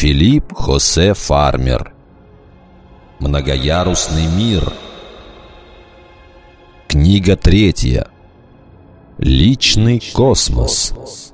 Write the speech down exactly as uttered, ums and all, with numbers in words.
Филипп Хосе Фармер. Многоярусный мир. Книга третья. Личный космос.